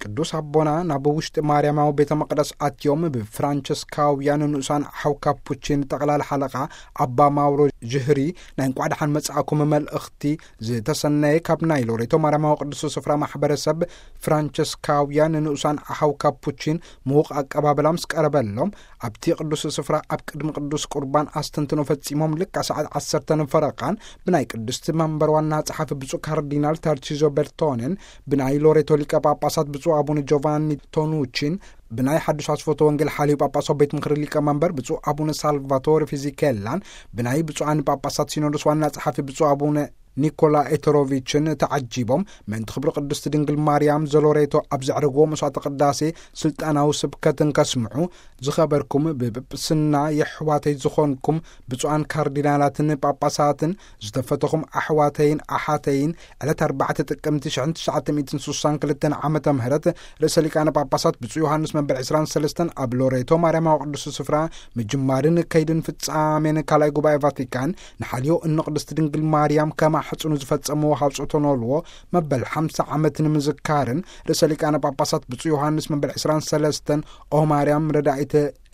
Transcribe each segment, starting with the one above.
ቅዱስ አቦና ናብ ውሽጢ ማርያማዊ ቤተ መቅደስ አትዮም ብፍራንቸስካውያን ንኡሳን ሓው ካፑቺን ጠቅላላ ሓለቃ አባ ማውሮ ጅህሪ ናይ እንቋድሓን መጽአኩም መልእኽቲ ዝተሰነየ ካብ ናይ ሎሬቶ ማርያማዊ ቅዱስ ስፍራ ማሕበረሰብ ፍራንቸስካውያን ንኡሳን ሓው ካፑቺን ምዉቕ አቀባበላ ምስ ቀረበሎም ኣብቲ ቅዱስ ስፍራ ኣብ ቅድሚ ቅዱስ ቁርባን አስተንትኖ ፈጺሞም ልክ ሰዓት 10 ፈረቃን ብናይ ቅድስቲ መንበር ዋና ጸሓፊ ብፁዕ ካርዲናል ታርቺዞ ቤርቶንን ብናይ ሎሬቶ ሊቀ ጳጳሳት ብፁዕ አቡነ ጆቫኒ ቶኑቺን ብናይ ሓድሽ አስፎቶ ወንጌል ሓልዩ ጳጳሶ ቤት ምክሪ ሊቀ መንበር ብፁዕ አቡነ ሳልቫቶር ፊዚኬላን ብናይ ብፁዓን ጳጳሳት ሲኖዶስ ዋና ጸሓፊ ብፁዕ አቡነ ኒኮላ ኤተሮቪችን ተዓጂቦም ምእንቲ ክብሪ ቅድስቲ ድንግል ማርያም ዘሎሬቶ ኣብ ዘዕረግዎ መስዋዕተ ቅዳሴ ስልጣናዊ ስብከትን ከስምዑ ዝኸበርኩም ብጵጵስና የሕዋተይ ዝኾንኩም ብፁዓን ካርዲናላትን ጳጳሳትን ዝተፈተኹም ኣሕዋተይን ኣሓተይን ዕለት 4 ጥቅምቲ 1962 ዓመተ ምህረት ርእሰ ሊቃነ ጳጳሳት ብፁዕ ዮሐንስ መበል 23 ኣብ ሎሬቶ ማርያማዊ ቅዱስ ስፍራ ምጅማርን ከይድን ፍጻሜን ካልኣይ ጉባኤ ቫቲካን ንሓልዮ እነ ቅድስቲ ድንግል ማርያም ከማ حصنو زفتصمو حاوصتو نولو مبل 50 عمت نمذكارن رئيس ሊቃነ ጳጳሳት ብፁዕ ዮሐንስ መበል 23 ኦ ማርያም ረዳኢተ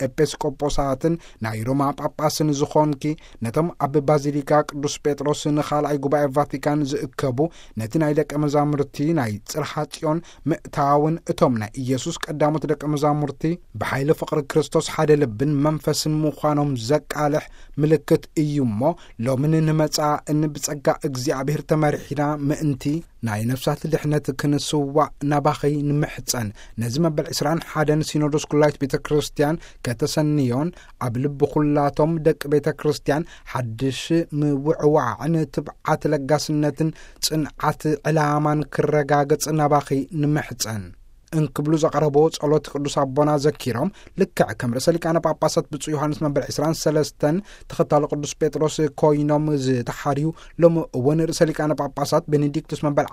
ኤጲስቆጶሳትን ናይ ሮማ ጳጳስን ዝኾንኪ ነቶም ኣብ ባዚሊካ ቅዱስ ጴጥሮስ ንኻልኣይ ጉባኤ ቫቲካን ዝእከቡ ነቲ ናይ ደቀ መዛሙርቲ ናይ ጽርሐ ጽዮን ምእታውን እቶም ናይ ኢየሱስ ቀዳሞት ደቀ መዛሙርቲ ብሓይሊ ፍቅሪ ክርስቶስ ሓደ ልብን መንፈስን ምዃኖም ዘቃልሕ ምልክት እዩሞ ሎምን ንመጻ እንብጸጋ እግዚአብሔር ተመሪሒና ምእንቲ ናይ ነፍሳት ድሕነት ክንስዋ ናባኺ ንምሕፀን ነዚ መበል 21 ሲኖዶስ ኩላይት ቤተ ክርስቲያን ከተሰንዮን ኣብ ልቢ ኩላቶም ደቂ ቤተ ክርስቲያን ሓድሽ ምውዕዋዕን ትብዓት ለጋስነትን ጽንዓት ዕላማን ክረጋገጽ ናባኺ ንምሕፀን እንክብሉ ዘቀረቦ ጸሎት ቅዱስ አቦና ዘኪሮም ልክዕ ከም ርእሰ ሊቃነ ጳጳሳት ብፁዕ ዮሐንስ መበል 23 ተኸታሊ ቅዱስ ጴጥሮስ ኮይኖም ዝተሓርዩ ሎም እውን ርእሰ ሊቃነ ጳጳሳት ቤኔዲክቱስ መበል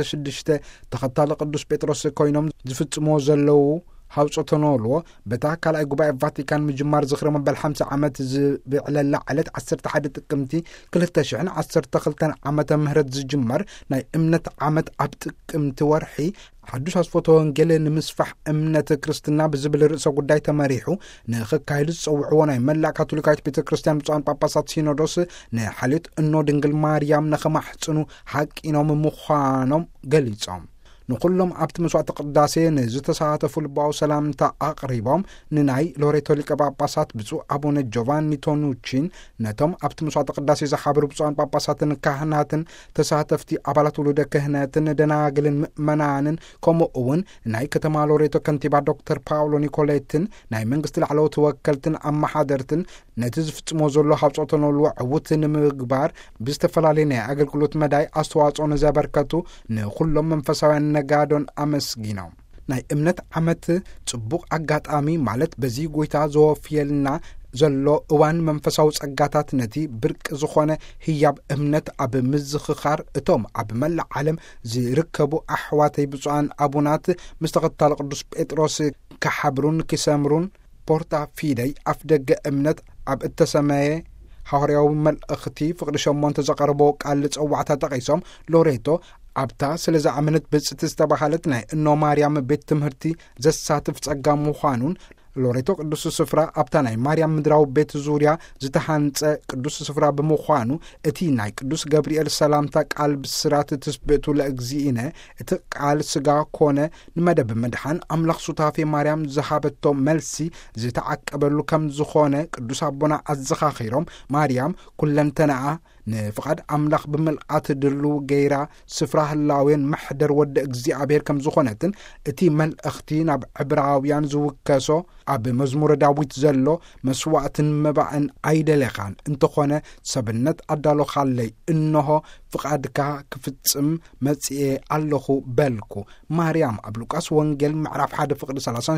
16 ተኸታሊ ቅዱስ ጴጥሮስ ኮይኖም ዝፍጽሞ ዘለው حاوصتنولو بتا كالأي قبائي فاتيكان مجمار زخرة مبال 50 عمت زبعلال علت 11 تقمتي كل التشعن 10 تخلتان عمت مهرد زجمار ناي امنت عمت عبتقمت ورحي حدوش هاسفوتو انجل نمسفح امنت كريستنا بزبل رئيسة قداي تماريحو نخك كايلس صوعونا يملا كاتوليكايت بيتا كريستيان بصوان باباسات سينودوس نحاليت انو دنجل ماريام نخمح حسنو حق انو ممخانم قليتهم نقولهم عبت مسوعة قداسي نزتساعتفو لباو سلامتا أقريبهم نناي لوريتو لك باباسات بزو أبونا جوفاني تونوتشين نتم عبت مسوعة قداسي زحابر بزوان باباساتن كهناتن تساعتفتي أبالات ولودا كهناتن دناغلن مؤمنانن كومو أون ناي كتما لوريتو كنتيبا دكتور باولو نيكوليتن ناي منغست العلو توكلتن أما حادرتن نتزفت موزولو حابسوتنو الوعوتن مقبار بستفلاليني أقل كلوت مداي أستواصون زابركتو نقولهم منفسوان نقادون أمسجينو ناي امنت عمت صبوق أقاتامي مالت بزي قويتا زوفيلنا زلو اوان منفساو ጸጋታት ነቲ ብርቅ ዝኾነ ህያብ እምነት ኣብ ምዝኽኻር እቶም ኣብ መላእ ዓለም ዝርከቡ ኣሕዋተይ ብፁዓን አቡናት ምስተኸታል ቅዱስ ጴጥሮስ ከሓብሩን ክሰምሩን ፖርታ ፊደይ ኣፍደገ እምነት ኣብ እተሰመየ ሐዋርያዊ መልእኽቲ ፍቅዲ ሸሞንተ ዘቀረቦ ቃል ጽዋዕታ ተቀይሶም ሎሬቶ ኣብታ ስለዛ ኣመነት ብጽት ዝተባሃለት ናይ እኖ ማርያም ቤት ትምህርቲ ዘሳትፍ ጸጋ ምዃኑን ሎሬቶ ቅዱስ ስፍራ ኣብታ ናይ ማርያም ምድራው ቤት ዙርያ ዝተሃንጸ ቅዱስ ስፍራ ብምዃኑ እቲ ናይ ቅዱስ ገብርኤል ሰላምታ ቃል ብስራት ትስብእቱ ለእግዚእነ እቲ ቃል ስጋ ኮነ ንመደብ መድሓን ኣምላኽ ሱታፌ ማርያም ዝሃበቶ መልሲ ዝተዓቀበሉ ከም ዝኾነ ቅዱስ አቦና ኣዘኻኺሮም ማርያም ኩለንተናኣ نفقد أملاخ بملقات دلو غيرا سفراه اللاوين محدر ود እግዚአብሔር كم زخونتن اتي ملأختين اب عبراويان زوكسو اب مزمور داويت زلو مسواعتن مبعن ايدلخان انتخونه سبنت ادالو خالي انه فقدك كفتصم مصي الله بلكو مريم اب لوقاس وانجيل معرف حد فقد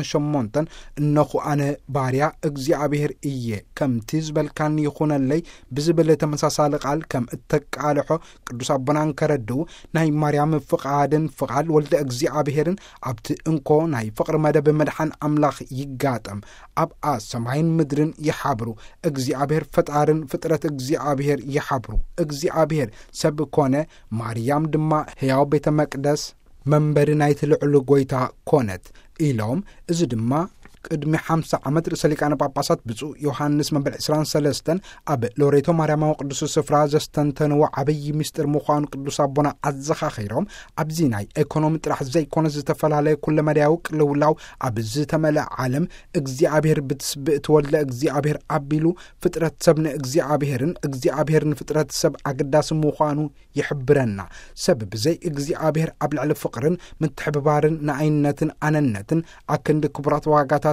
38 انه انا باريا እግዚአብሔር ايه كم تزبل كان يخون لي بزبل تمساسال قال كم اتقالحو قدوس ابنان كردو ناي مريم فقادن فقال ولد እግዚአብሔርን ابت انكو ناي فقر مدب مدحن املاخ يغاطم اب سماين مدرن يحبرو እግዚአብሔር ፈጣርን ፍጥረት እግዚአብሔር يحبرو እግዚአብሔር ሰብ ኮነ ማርያም ድማ ሕያው ቤተ መቅደስ መንበሪ ናይቲ ልዑል ጎይታ ኮነት ኢሎም እዚ ድማ ቅድሚ 50 ዓመት ርእሰ ሊቃነ ጳጳሳት ብፁዕ ዮሐንስ መበል 23 ኣብ ሎሬቶ ማርያማዊ ቅዱስ ስፍራ ዘስተንተንዎ ዓብይ ምስጢር ምዃኑ ቅዱስ ኣቦና ኣዘኻኺሮም ኣብዚ ናይ ኢኮኖሚ ጥራሕ ዘይኮነ ዝተፈላለየ ኩለመዳያዊ ቅልውላው ኣብ ዝተመልአ ዓለም እግዚኣብሔር ብትስብእቲ ወልደ እግዚኣብሔር ኣቢሉ ፍጥረት ሰብ ንእግዚኣብሔርን እግዚኣብሔር ንፍጥረት ሰብ ኣገዳሲ ምዃኑ ይሕብረና ሰብ ብዘይ እግዚኣብሔር ኣብ ልዕሊ ፍቕርን ምትሕብባርን ንኣይነትን ኣነነትን ኣክንዲ ክቡራት ዋጋታት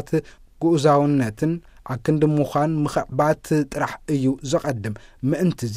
ጉኡዛውነትን ኣክንዲ ምዃን ምኽዕባት ጥራሕ እዩ ዘቐድም ምእንትዚ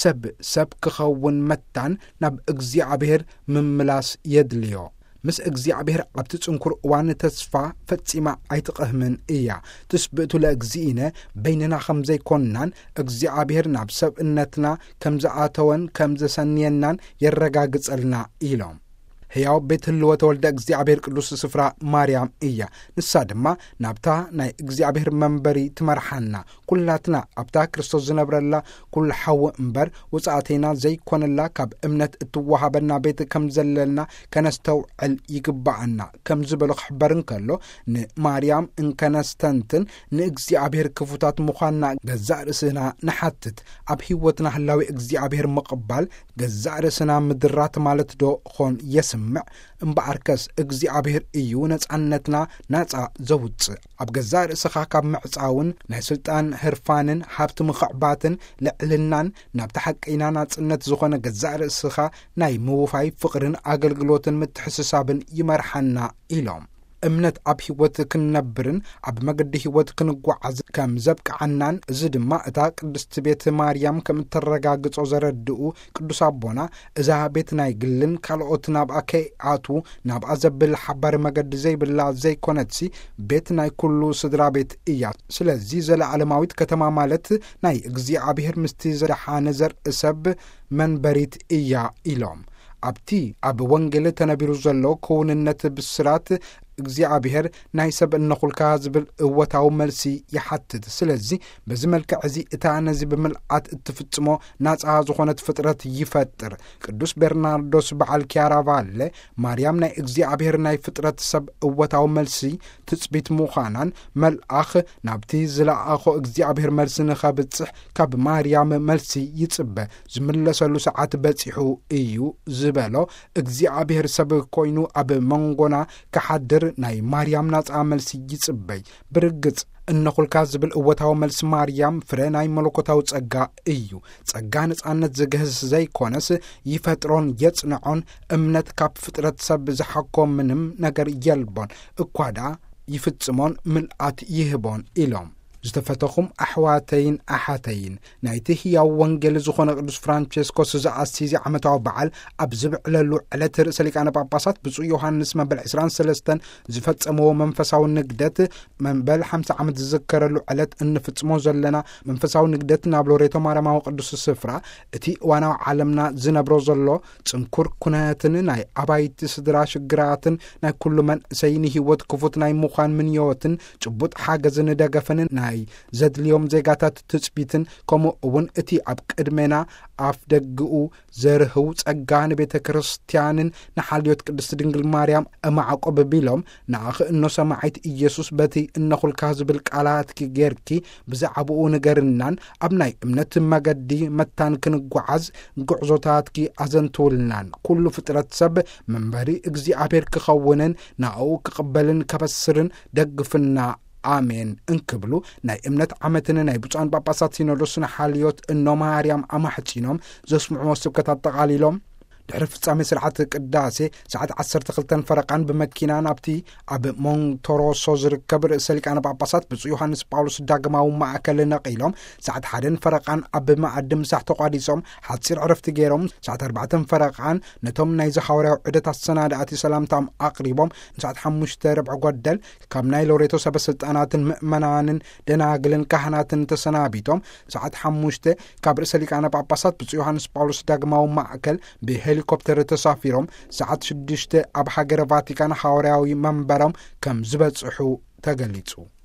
ሰብ ክኸውን መታን ናብ እግዚኣብሔር ምምላስ የድልዮ ምስ እግዚኣብሔር ኣብቲ ጽንኩር እዋን ተስፋ ፈጺማ ኣይትቐህምን እያ ትስብእቱ ለእግዚእነ በይንና ከም ዘይኮንናን እግዚኣብሔር ናብ ሰብእነትና ከም ዝኣተወን ከም ዘሰንየናን የረጋግጸልና ኢሎም ሕያው ቤት ህልወተ ወልደ እግዚኣብሔር ቅዱስ ስፍራ ማርያም እያ ንሳ ድማ ናብታ ናይ እግዚኣብሔር መንበሪ ትመርሓና ኩላትና ኣብታ ክርስቶስ ዝነብረላ ኩሉ ሓዊ እምበር ውፃእተና ዘይኮነላ ካብ እምነት እትወሃበና ቤት ከም ዘለልና ከነስተውዕል ይግባአና ከም ዝበሎ ክሕበርን ከሎ ንማርያም እንከነስተንትን ንእግዚኣብሔር ክፉታት ምዃንና ገዛእ ርእስና ንሓትት ኣብ ህይወትና ህላዊ እግዚኣብሔር ምቕባል ገዛእ ርእስና ምድራት ማለት ዶ ኾን የስምዕ እምበኣርከስ እግዚኣብሔር እዩ ነፃነትና ናፃ ዘውፅእ ኣብ ገዛእ ርእስኻ ካብ ምዕፃውን ናይ ስልጣን ህርፋንን ሃብቲ ምኽዕባትን ልዕልናን ናብቲ ሓቀይና ናጽነት ዝኾነ ገዛእ ርእስኻ ናይ ምውፋይ ፍቕርን ኣገልግሎትን ምትሕስሳብን ይመርሓና ኢሎም እምነት ኣብ ህይወት ክንነብርን ኣብ መገዲ ህይወት ክንጓዓዝ ከም ዘብቅዓናን እዚ ድማ እታ ቅድስቲ ቤት ማርያም ከም እተረጋግጾ ዘረድኡ ቅዱስ ኣቦና እዛ ቤት ናይ ግልን ካልኦት ናብኣ ከይኣትዉ ናብኣ ዘብል ሓባሪ መገዲ ዘይብላ ዘይኮነትሲ ቤት ናይ ኩሉ ስድራ ቤት እያ ስለዚ ዘለዓለማዊት ከተማ ማለት ናይ እግዚኣብሔር ምስቲ ዘደሓነ ዘርኢ ሰብ መንበሪት እያ ኢሎም ኣብቲ ኣብ ወንጌል ተነቢሩ ዘሎ ክውንነት ብስራት እግዚኣብሔር ናይ ሰብ እነኹልካ ዝብል እወታዊ መልሲ ይሓትት ስለዚ በዚ መልክዕ እዚ እታ ነዚ ብምልኣት እትፍጽሞ ናፃ ዝኾነት ፍጥረት ይፈጥር ቅዱስ ቤርናርዶስ በዓል ኪያራቫለ ማርያም ናይ እግዚኣብሔር ናይ ፍጥረት ሰብ እወታዊ መልሲ ትጽቢት ምዃናን መልኣኽ ናብቲ ዝለኣኾ እግዚኣብሔር መልሲ ንኸብጽሕ ካብ ማርያም መልሲ ይጽበ ዝምለሰሉ ሰዓት በፂሑ እዩ ዝበሎ እግዚኣብሔር ሰብ ኮይኑ ኣብ መንጎና ከሓድር ናይ ማርያም ናፃ መልሲ ይጽበይ ብርግጽ እነኹልካ ዝብል እወታዊ መልሲ ማርያም ፍረ ናይ መለኮታዊ ጸጋ እዩ ጸጋ ነፃነት ዝገህስ ዘይኮነስ ይፈጥሮን የጽንዖን እምነት ካብ ፍጥረት ሰብ ዝሓኮም ምንም ነገር የልቦን እኳዳ ይፍጽሞን ምልኣት ይህቦን ኢሎም ዝተፈተኹም ኣሕዋተይን ኣሓተይን ናይቲ ሕያው ወንጌል ዝኾነ ቅዱስ ፍራንቸስኮስ ዝኣሲዚ ዓመታዊ በዓል ኣብ ዝብዕለሉ ዕለት ርእሰ ሊቃነ ጳጳሳት ብፁዕ ዮሐንስ መበል 23 ዝፈጸመዎ መንፈሳዊ ንግደት መንበል 50 ዓመት ዝዝከረሉ ዕለት እንፍጽሞ ዘለና መንፈሳዊ ንግደት ናብ ሎሬቶ ማርያማዊ ቅዱስ ስፍራ እቲ እዋናዊ ዓለምና ዝነብሮ ዘሎ ጽንኩር ኩነትን ናይ ኣባይቲ ስድራ ሽግራትን ናይ ኩሉ መንእሰይን ህይወት ክፉት ናይ ምዃን ምንዮትን ጭቡጥ ሓገዝን ደገፈንን ናይ ዘድልዮም ዜጋታት ትጽቢትን ከምኡ እውን እቲ ኣብ ቅድሜና ኣፍ ደግኡ ዘርህው ጸጋ ንቤተ ክርስቲያንን ንሓልዮት ቅድስቲ ድንግል ማርያም እማዕቆብ ቢሎም ንኣኽ እኖ ሰማዓይት ኢየሱስ በቲ እነኹልካ ዝብል ቃላትኪ ጌርኪ ብዛዕባኡ ንገርናን ኣብ ናይ እምነት መገዲ መታን ክንጓዓዝ ጉዕዞታትኪ ኣዘንትውልናን ኩሉ ፍጥረት ሰብ መንበሪ እግዚኣብሔር ክኸውንን ናኡ ክቕበልን ከበስርን ደግፍና አሜን እንክብሉ ናይ እምነት ዓመትን ናይ ብፁዓን ጳጳሳት ሲኖዶስን ሓልዮት እኖ ማርያም ኣማሕጺኖም ዘስምዑ ስብከታት ጠቓሊሎም ድሕሪ ፍጻሜ ስርዓት ቅዳሴ ሰዓት 12 ፈረቃን በመኪና ናብቲ ኣብ ሞንቶሮሶ ዝርከብ ርእሰ ሊቃነ ጳጳሳት ብፁዕ ዮሐንስ ጳውሎስ ዳግማዊ ማእከል ነቒሎም ሰዓት 1 ፈረቃን ኣብ ማዕድ ምሳሕ ተቋዲሶም ሓፂር ዕረፍቲ ገይሮም ሰዓት 4 ፈረቃን ነቶም ናይ ዘሐዋርያው ዑደት ኣሰናዳእቲ ሰላምታም ኣቕሪቦም ሰዓት 5 ረብዕ ጓደል ካብ ናይ ሎሬቶ ሰበስልጣናትን ምእመናንን ደናግልን ካህናትን ተሰናቢቶም ሰዓት 5 ካብ ርእሰ ሊቃነ ጳጳሳት ብፁዕ ዮሐንስ ጳውሎስ ዳግማዊ ማእከል ሄሊኮፕተር ተሳፊሮም ሰዓት 6 ኣብ ሃገረ ቫቲካን ሐዋርያዊ መንበሮም ከም ዝበጽሑ ተገሊጹ